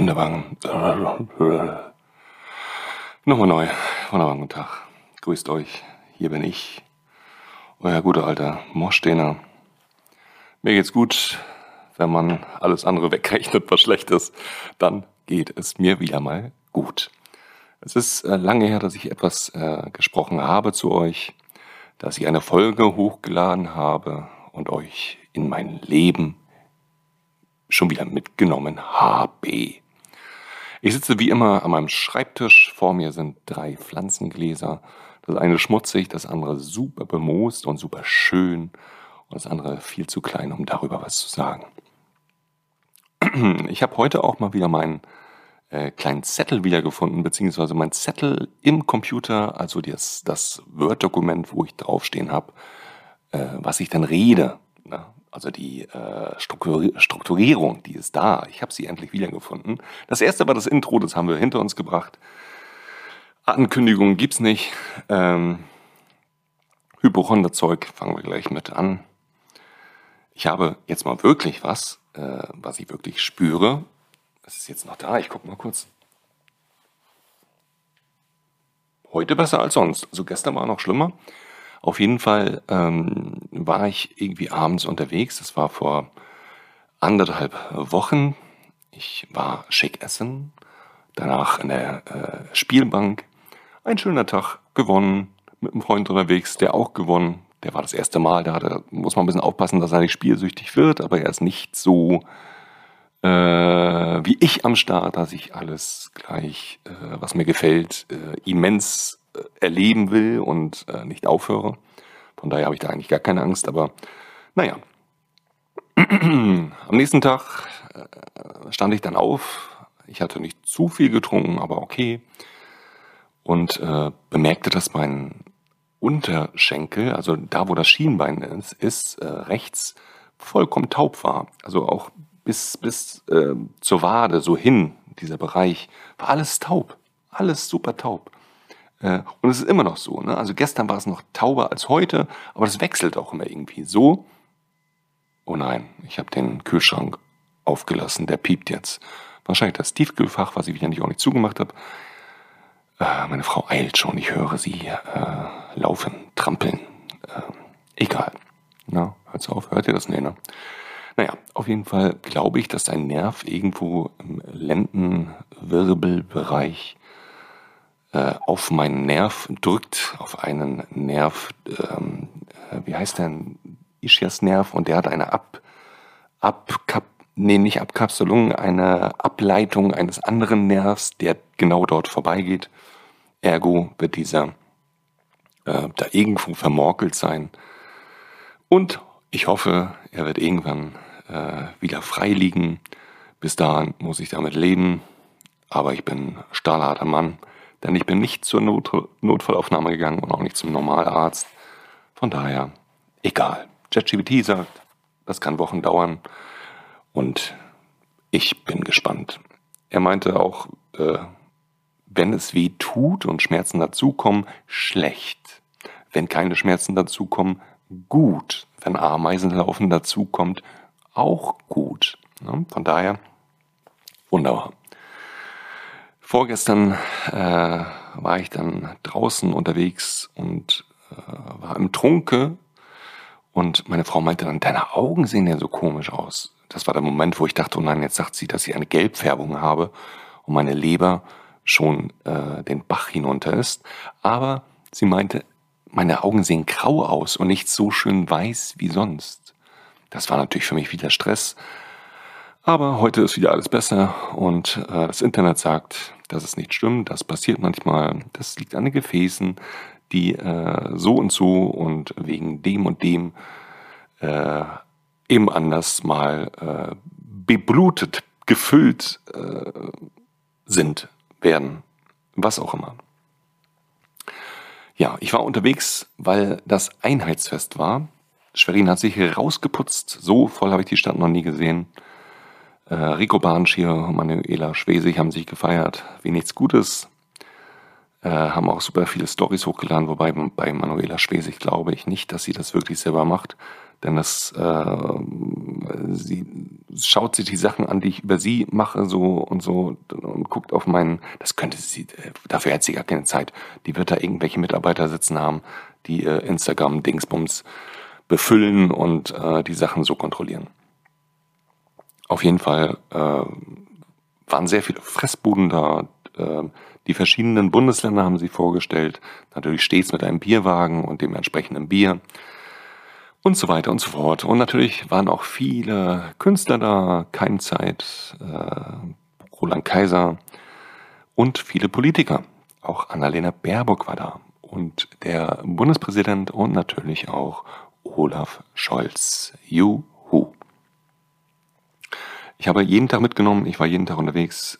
Wunderbar. Nochmal neu. Wunderbar, guten Tag. Grüßt euch. Hier bin ich. Euer guter alter Moschdehner. Mir geht's gut. Wenn man alles andere wegrechnet, was schlecht ist, dann geht es mir wieder mal gut. Es ist lange her, dass ich etwas gesprochen habe zu euch, dass ich eine Folge hochgeladen habe und euch in mein Leben schon wieder mitgenommen habe. Ich sitze wie immer an meinem Schreibtisch. Vor mir sind 3 Pflanzengläser. Das eine schmutzig, das andere super bemoost und super schön und das andere viel zu klein, um darüber was zu sagen. Ich habe heute auch mal wieder meinen kleinen Zettel wiedergefunden, beziehungsweise mein Zettel im Computer, also das Word-Dokument, wo ich draufstehen habe, was ich dann rede. Ne? Also die Strukturierung, die ist da. Ich habe sie endlich wiedergefunden. Das erste war das Intro, das haben wir hinter uns gebracht. Ankündigungen gibt's nicht. Hypochonderzeug fangen wir gleich mit an. Ich habe jetzt mal wirklich was ich wirklich spüre. Es ist jetzt noch da, ich gucke mal kurz. Heute besser als sonst. Also gestern war noch schlimmer. Auf jeden Fall war ich irgendwie abends unterwegs. Das war vor 1,5 Wochen. Ich war schick essen. Danach in der Spielbank. Ein schöner Tag, gewonnen. Mit einem Freund unterwegs, der auch gewonnen. Der war das erste Mal. Da muss man ein bisschen aufpassen, dass er nicht spielsüchtig wird. Aber er ist nicht so wie ich am Start, dass ich alles gleich, was mir gefällt, immens erleben will und nicht aufhöre. Von daher habe ich da eigentlich gar keine Angst, aber naja. Am nächsten Tag stand ich dann auf. Ich hatte nicht zu viel getrunken, aber okay. Und bemerkte, dass mein Unterschenkel, also da, wo das Schienbein ist rechts vollkommen taub war. Also auch bis zur Wade, so hin, dieser Bereich, war alles taub. Alles super taub. Und es ist immer noch so. Ne? Also gestern war es noch tauber als heute, aber das wechselt auch immer irgendwie so. Oh nein, ich habe den Kühlschrank aufgelassen, der piept jetzt. Wahrscheinlich das Tiefkühlfach, was ich wieder nicht ordentlich zugemacht habe. Meine Frau eilt schon, ich höre sie laufen, trampeln. Egal. Na, hört's auf, hört ihr das? Nee, ne? Naja, auf jeden Fall glaube ich, dass ein Nerv irgendwo im Lendenwirbelbereich auf meinen Nerv drückt, auf einen Nerv, wie heißt der, Ischiasnerv, und der hat eine nicht Abkapselung, eine Ableitung eines anderen Nervs, der genau dort vorbeigeht. Ergo wird dieser da irgendwo vermorkelt sein. Und ich hoffe, er wird irgendwann wieder frei liegen. Bis dahin muss ich damit leben. Aber ich bin stahlharter Mann, denn ich bin nicht zur Notfallaufnahme gegangen und auch nicht zum Normalarzt. Von daher, egal. ChatGPT sagt, das kann Wochen dauern. Und ich bin gespannt. Er meinte auch, wenn es weh tut und Schmerzen dazukommen, schlecht. Wenn keine Schmerzen dazukommen, gut. Wenn Ameisenlaufen dazukommt, auch gut. Ne? Von daher, wunderbar. Vorgestern war ich dann draußen unterwegs und war im Trunke. Und meine Frau meinte dann, deine Augen sehen ja so komisch aus. Das war der Moment, wo ich dachte, oh nein, jetzt sagt sie, dass ich eine Gelbfärbung habe und meine Leber schon den Bach hinunter ist. Aber sie meinte, meine Augen sehen grau aus und nicht so schön weiß wie sonst. Das war natürlich für mich wieder Stress. Aber heute ist wieder alles besser und das Internet sagt, dass es nicht stimmt. Das passiert manchmal. Das liegt an den Gefäßen, die so und so und wegen dem und dem eben anders mal beblutet, gefüllt werden, was auch immer. Ja, ich war unterwegs, weil das Einheitsfest war. Schwerin hat sich rausgeputzt, so voll habe ich die Stadt noch nie gesehen. Rico Barnschier und Manuela Schwesig haben sich gefeiert wie nichts Gutes. haben auch super viele Storys hochgeladen, wobei bei Manuela Schwesig glaube ich nicht, dass sie das wirklich selber macht, denn sie schaut sich die Sachen an, die ich über sie mache, so und guckt auf das könnte sie, dafür hat sie gar keine Zeit. Die wird da irgendwelche Mitarbeiter sitzen haben, die Instagram-Dingsbums befüllen und die Sachen so kontrollieren. Auf jeden Fall waren sehr viele Fressbuden da. Die verschiedenen Bundesländer haben sie vorgestellt. Natürlich stets mit einem Bierwagen und dem entsprechenden Bier. Und so weiter und so fort. Und natürlich waren auch viele Künstler da, Keimzeit, Roland Kaiser und viele Politiker. Auch Annalena Baerbock war da. Und der Bundespräsident und natürlich auch Olaf Scholz. Juhu. Ich habe jeden Tag mitgenommen, ich war jeden Tag unterwegs.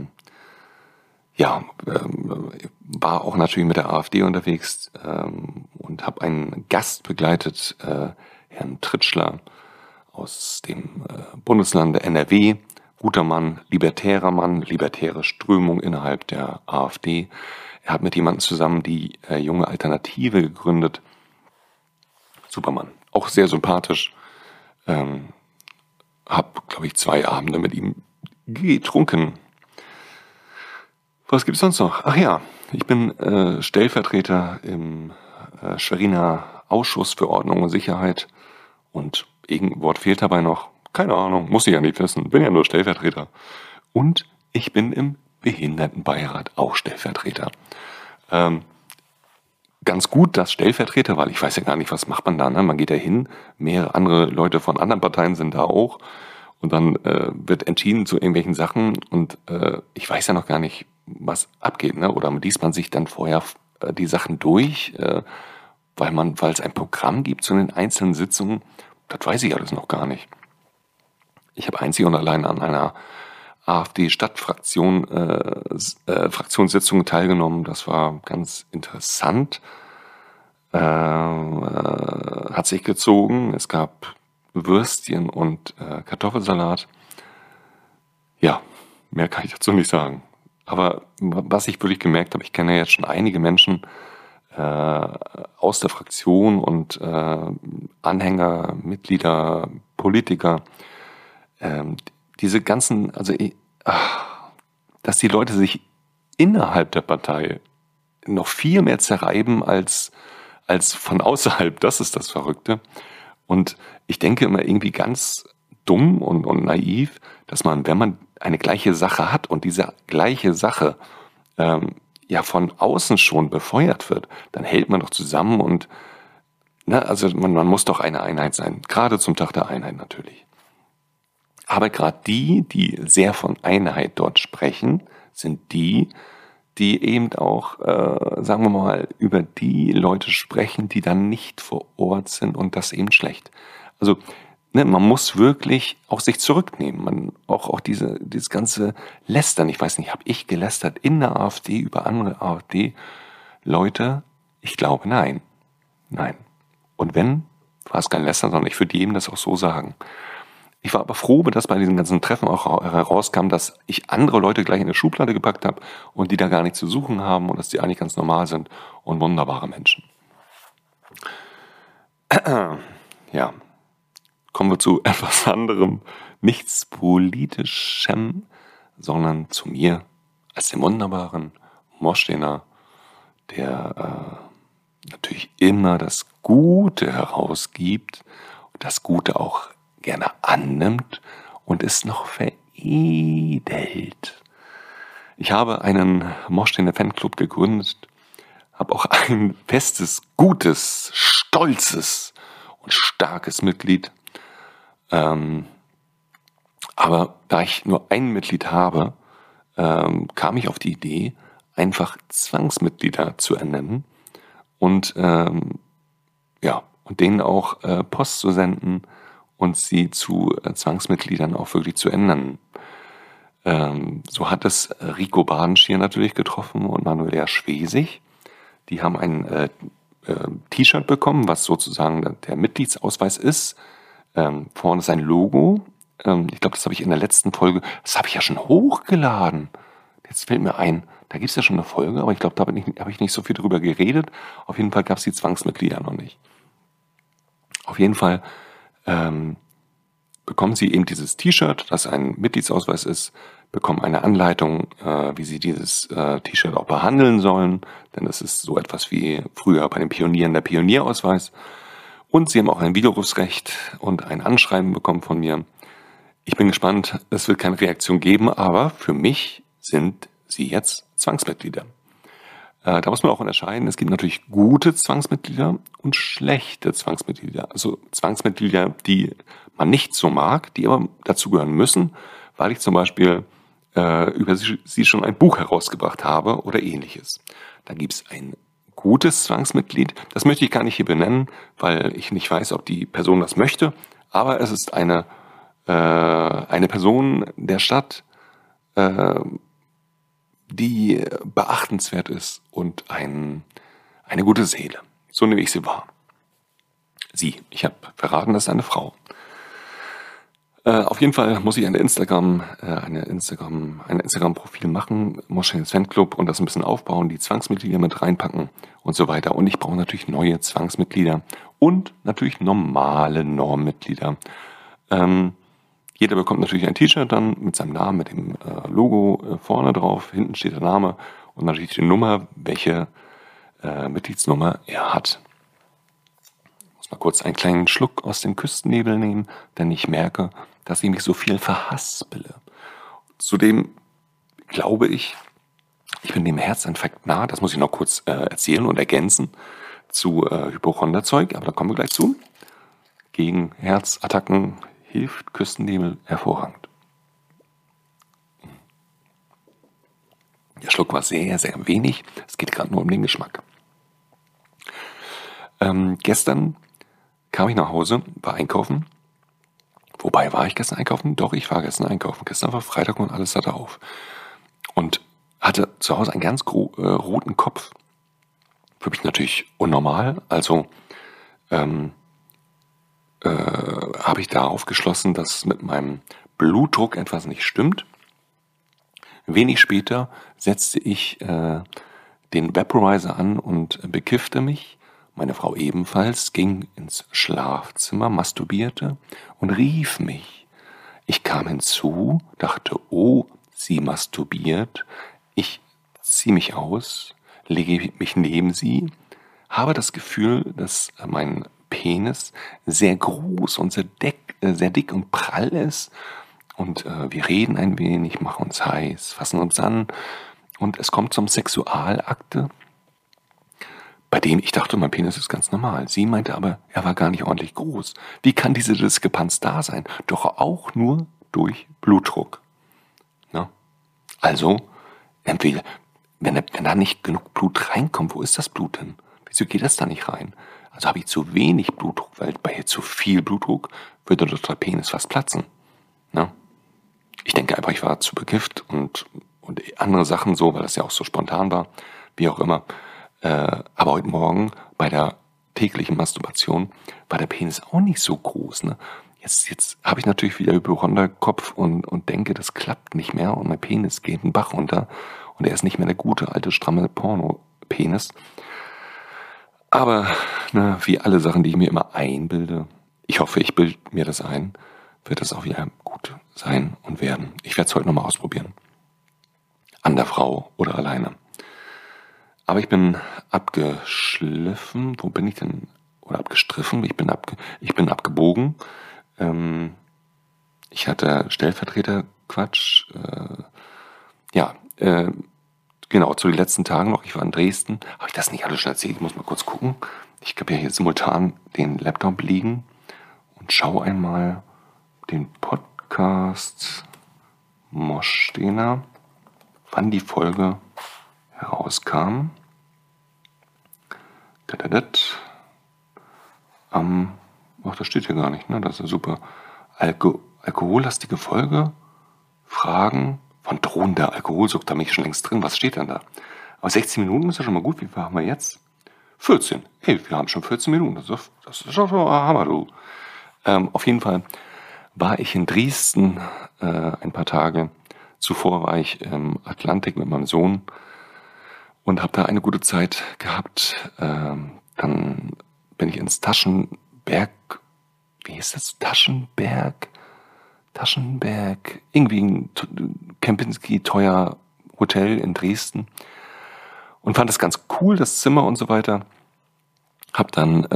War auch natürlich mit der AfD unterwegs und habe einen Gast begleitet, Herrn Tritschler aus dem Bundesland NRW. Guter Mann, libertäre Strömung innerhalb der AfD. Er hat mit jemandem zusammen die junge Alternative gegründet. Supermann, auch sehr sympathisch. Hab, glaube ich, 2 Abende mit ihm getrunken. Was gibt's sonst noch? Ach ja, ich bin Stellvertreter im Schweriner Ausschuss für Ordnung und Sicherheit. Und irgendein Wort fehlt dabei noch. Keine Ahnung, muss ich ja nicht wissen. Bin ja nur Stellvertreter. Und ich bin im Behindertenbeirat auch Stellvertreter. Ganz gut, das Stellvertreter, weil ich weiß ja gar nicht, was macht man da. Ne? Man geht ja hin, mehrere andere Leute von anderen Parteien sind da auch. Und dann wird entschieden zu irgendwelchen Sachen. Und ich weiß ja noch gar nicht, was abgeht. Ne? Oder liest man sich dann vorher die Sachen durch, weil es ein Programm gibt zu den einzelnen Sitzungen. Das weiß ich alles noch gar nicht. Ich habe einzig und allein an einer AfD-Stadtfraktionssitzung teilgenommen. Das war ganz interessant. Hat sich gezogen. Es gab Würstchen und Kartoffelsalat. Ja, mehr kann ich dazu nicht sagen. Aber was ich wirklich gemerkt habe, ich kenne ja jetzt schon einige Menschen aus der Fraktion und Anhänger, Mitglieder, Politiker, diese ganzen, dass die Leute sich innerhalb der Partei noch viel mehr zerreiben als von außerhalb, das ist das Verrückte. Und ich denke immer irgendwie ganz dumm und naiv, dass man, wenn man eine gleiche Sache hat und diese gleiche Sache von außen schon befeuert wird, dann hält man doch zusammen und man muss doch eine Einheit sein, gerade zum Tag der Einheit natürlich. Aber gerade die sehr von Einheit dort sprechen, sind die eben auch, sagen wir mal, über die Leute sprechen, die dann nicht vor Ort sind und das eben schlecht. Also man muss wirklich auch sich zurücknehmen. Auch dieses ganze Lästern. Ich weiß nicht, habe ich gelästert in der AfD über andere AfD-Leute? Ich glaube, nein. Nein. Und wenn, war es kein Lästern, sondern ich würde jedem das auch so sagen. Ich war aber froh, dass bei diesen ganzen Treffen auch herauskam, dass ich andere Leute gleich in eine Schublade gepackt habe und die da gar nichts zu suchen haben und dass die eigentlich ganz normal sind und wunderbare Menschen. Ja, kommen wir zu etwas anderem, nichts Politischem, sondern zu mir als dem wunderbaren Moschner, der natürlich immer das Gute herausgibt und das Gute auch gerne annimmt und es noch veredelt. Ich habe einen Moschner Fanclub gegründet, habe auch ein festes, gutes, stolzes und starkes Mitglied. Aber da ich nur ein Mitglied habe, kam ich auf die Idee, einfach Zwangsmitglieder zu ernennen und denen auch Post zu senden und sie zu Zwangsmitgliedern auch wirklich zu ändern. So hat es Rico Badenstier natürlich getroffen und Manuela Schwesig. Die haben ein T-Shirt bekommen, was sozusagen der Mitgliedsausweis ist. Vorne ist ein Logo. Ich glaube, das habe ich in der letzten Folge, das habe ich ja schon hochgeladen. Jetzt fällt mir ein, Da gibt es ja schon eine Folge, aber ich glaube, da habe ich nicht so viel drüber geredet. Auf jeden Fall gab es die Zwangsmitglieder noch nicht. Auf jeden Fall bekommen Sie eben dieses T-Shirt, das ein Mitgliedsausweis ist, bekommen eine Anleitung, wie Sie dieses T-Shirt auch behandeln sollen, denn das ist so etwas wie früher bei den Pionieren der Pionierausweis. Und Sie haben auch ein Widerrufsrecht und ein Anschreiben bekommen von mir. Ich bin gespannt, es wird keine Reaktion geben, aber für mich sind Sie jetzt Zwangsmitglieder. Da muss man auch unterscheiden, es gibt natürlich gute Zwangsmitglieder und schlechte Zwangsmitglieder. Also Zwangsmitglieder, die man nicht so mag, die aber dazugehören müssen, weil ich zum Beispiel über sie schon ein Buch herausgebracht habe oder ähnliches. Da gibt es ein gutes Zwangsmitglied, das möchte ich gar nicht hier benennen, weil ich nicht weiß, ob die Person das möchte, aber es ist eine Person der Stadt, die beachtenswert ist und eine gute Seele. So nehme ich sie wahr. Ich habe verraten, das ist eine Frau. Auf jeden Fall muss ich ein Instagram-Profil machen, Moscheles Fanclub, und das ein bisschen aufbauen, die Zwangsmitglieder mit reinpacken und so weiter. Und ich brauche natürlich neue Zwangsmitglieder und natürlich normale Normmitglieder. Jeder bekommt natürlich ein T-Shirt dann mit seinem Namen, mit dem Logo vorne drauf. Hinten steht der Name und natürlich die Nummer, welche Mitgliedsnummer er hat. Ich muss mal kurz einen kleinen Schluck aus dem Küstennebel nehmen, denn ich merke, dass ich mich so viel verhaspele. Zudem glaube ich bin dem Herzinfarkt nahe, das muss ich noch kurz erzählen und ergänzen zu Hypochonderzeug, aber da kommen wir gleich zu. Gegen Herzattacken hilft Küstennebel hervorragend. Der Schluck war sehr, sehr wenig. Es geht gerade nur um den Geschmack. Gestern kam ich nach Hause, war einkaufen. Wobei, war ich gestern einkaufen? Doch, ich war gestern einkaufen. Gestern war Freitag und alles hatte auf. Und hatte zu Hause einen ganz roten Kopf. Für mich natürlich unnormal. Also habe ich darauf geschlossen, dass mit meinem Blutdruck etwas nicht stimmt. Wenig später setzte ich den Vaporizer an und bekiffte mich. Meine Frau ebenfalls, ging ins Schlafzimmer, masturbierte und rief mich. Ich kam hinzu, dachte, oh, sie masturbiert. Ich ziehe mich aus, lege mich neben sie, habe das Gefühl, dass mein Penis sehr groß und sehr dick und prall ist. Und wir reden ein wenig, machen uns heiß, fassen uns an. Und es kommt zum Sexualakte, bei dem ich dachte, mein Penis ist ganz normal. Sie meinte aber, er war gar nicht ordentlich groß. Wie kann diese Diskrepanz da sein? Doch auch nur durch Blutdruck. Na? Also, entweder, wenn da nicht genug Blut reinkommt, wo ist das Blut denn? Wieso geht das da nicht rein? Also habe ich zu wenig Blutdruck, weil bei zu viel Blutdruck würde der Penis fast platzen. Na? Ich denke einfach, ich war zu bekifft und andere Sachen so, weil das ja auch so spontan war, wie auch immer. Aber heute Morgen bei der täglichen Masturbation war der Penis auch nicht so groß. Ne? Jetzt habe ich natürlich wieder Hypochonderkopf und denke, das klappt nicht mehr und mein Penis geht einen Bach runter und er ist nicht mehr der gute, alte, stramme Porno-Penis. Aber wie alle Sachen, die ich mir immer einbilde, ich hoffe, ich bilde mir das ein, wird das auch wieder gut sein und werden. Ich werde es heute nochmal ausprobieren. An der Frau oder alleine. Aber ich bin abgeschliffen. Wo bin ich denn? Oder abgestriffen? Ich bin abgebogen. Ich hatte Stellvertreterquatsch. Genau, zu den letzten Tagen noch. Ich war in Dresden. Habe ich das nicht alles schon erzählt? Ich muss mal kurz gucken. Ich habe ja hier simultan den Laptop liegen und schaue einmal den Podcast Moschdena, wann die Folge herauskam. Das steht hier gar nicht, ne? Das ist super. Alkohollastige Folge. Fragen von drohender Alkoholsucht, da bin ich schon längst drin. Was steht denn da? Aber 16 Minuten ist ja schon mal gut. Wie viel haben wir jetzt? 14. Hey, wir haben schon 14 Minuten. Das ist doch schon Hammer, du. Auf jeden Fall war ich in Dresden ein paar Tage. Zuvor war ich im Atlantik mit meinem Sohn und habe da eine gute Zeit gehabt. Dann bin ich ins Taschenberg, wie hieß das? Taschenberg, irgendwie ein Kempinski teuer Hotel in Dresden und fand das ganz cool, das Zimmer und so weiter. Hab dann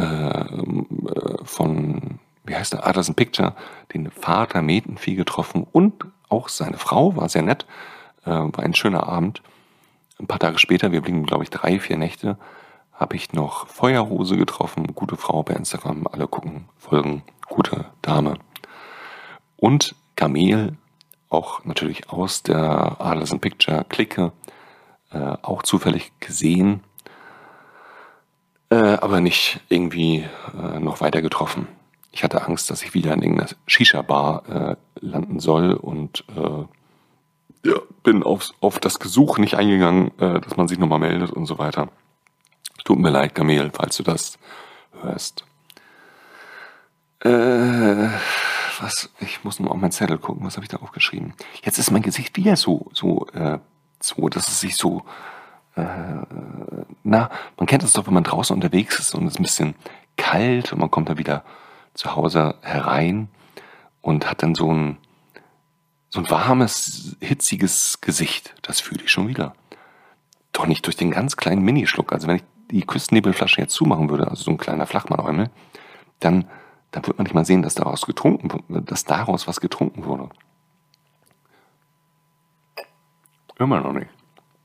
von, wie heißt der, Adlers Picture, den Vater Metenvieh getroffen und auch seine Frau, war sehr nett, war ein schöner Abend. Ein paar Tage später, wir blieben, glaube ich, 3, 4 Nächte, habe ich noch Feuerhose getroffen, gute Frau bei Instagram, alle gucken, folgen, gute Dame. Und Kamel, auch natürlich aus der Adlers Picture Clique, auch zufällig gesehen, aber nicht irgendwie noch weiter getroffen. Ich hatte Angst, dass ich wieder in irgendeiner Shisha-Bar landen soll und bin auf das Gesuch nicht eingegangen, dass man sich nochmal meldet und so weiter. Tut mir leid, Kamel, falls du das hörst. Ich muss nur auf meinen Zettel gucken, was habe ich da aufgeschrieben? Jetzt ist mein Gesicht wieder so, dass es sich so, man kennt das doch, wenn man draußen unterwegs ist und es ist ein bisschen kalt und man kommt dann wieder zu Hause herein und hat dann so ein warmes, hitziges Gesicht. Das fühle ich schon wieder. Doch nicht durch den ganz kleinen Minischluck. Also wenn ich die Küstennebelflasche jetzt zumachen würde, also so ein kleiner Flachmann-Eumel, dann wird man nicht mal sehen, dass daraus was getrunken wurde. Immer noch nicht.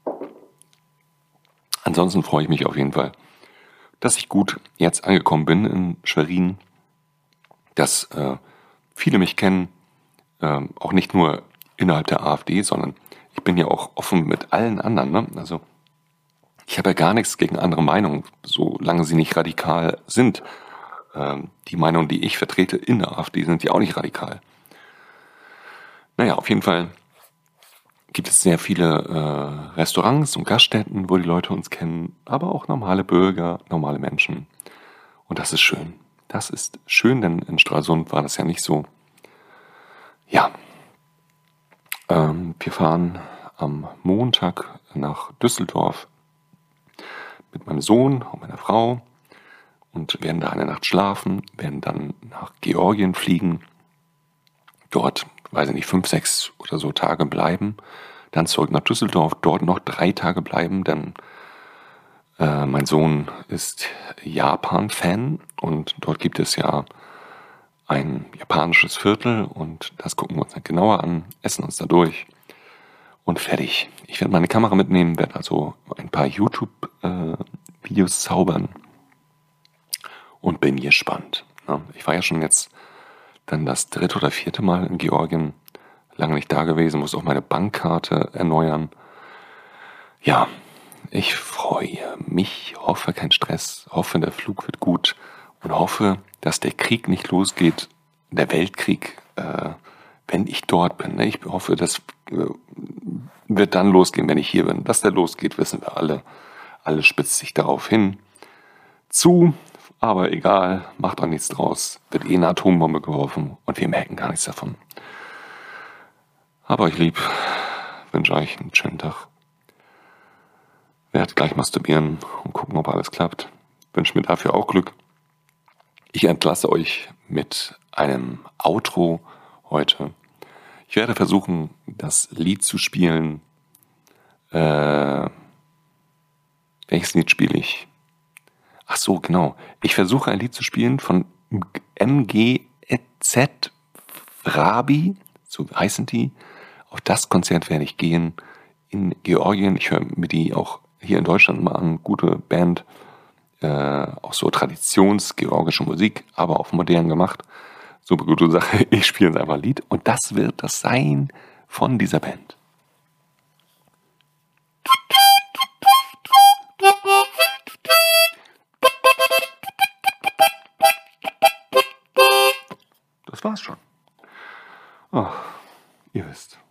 Ansonsten freue ich mich auf jeden Fall, dass ich gut jetzt angekommen bin in Schwerin, dass viele mich kennen, auch nicht nur innerhalb der AfD, sondern ich bin ja auch offen mit allen anderen. Ne? Also ich habe ja gar nichts gegen andere Meinungen, solange sie nicht radikal sind. Die Meinungen, die ich vertrete in der AfD, sind ja auch nicht radikal. Naja, auf jeden Fall gibt es sehr viele Restaurants und Gaststätten, wo die Leute uns kennen, aber auch normale Bürger, normale Menschen. Und das ist schön. Das ist schön, denn in Stralsund war das ja nicht so. Ja, wir fahren am Montag nach Düsseldorf mit meinem Sohn und meiner Frau und werden da eine Nacht schlafen, werden dann nach Georgien fliegen, dort, weiß ich nicht, 5, 6 oder so Tage bleiben, dann zurück nach Düsseldorf, dort noch 3 Tage bleiben, denn mein Sohn ist Japan-Fan und dort gibt es ja ein japanisches Viertel und das gucken wir uns dann genauer an, essen uns da durch und fertig. Ich werde meine Kamera mitnehmen, werde also ein paar YouTube-Videos zaubern und bin gespannt. Ja, ich war ja schon jetzt dann das 3. oder 4. Mal in Georgien, lange nicht da gewesen, muss auch meine Bankkarte erneuern. Ja, ich freue mich, hoffe kein Stress, hoffe der Flug wird gut und hoffe, dass der Krieg nicht losgeht, der Weltkrieg, wenn ich dort bin. Ich hoffe, das wird dann losgehen, wenn ich hier bin. Dass der losgeht, wissen wir alle. Alles spitzt sich darauf hin. Aber egal, macht auch nichts draus. Wird eine Atombombe geworfen und wir merken gar nichts davon. Aber euch lieb, wünsche euch einen schönen Tag. Werd gleich masturbieren und gucken, ob alles klappt. Wünsche mir dafür auch Glück. Ich entlasse euch mit einem Outro heute. Ich werde versuchen, das Lied zu spielen. Welches Lied spiele ich? Ach so, genau. Ich versuche ein Lied zu spielen von MGZ Rabi, so heißen die. Auf das Konzert werde ich gehen in Georgien. Ich höre mir die auch hier in Deutschland mal an. Gute Band. Auch so traditionsgeorgische Musik, aber auch modern gemacht. Super gute Sache. Ich spiele jetzt einfach ein Lied und das wird das sein von dieser Band. Das war's schon. Oh, ihr wisst.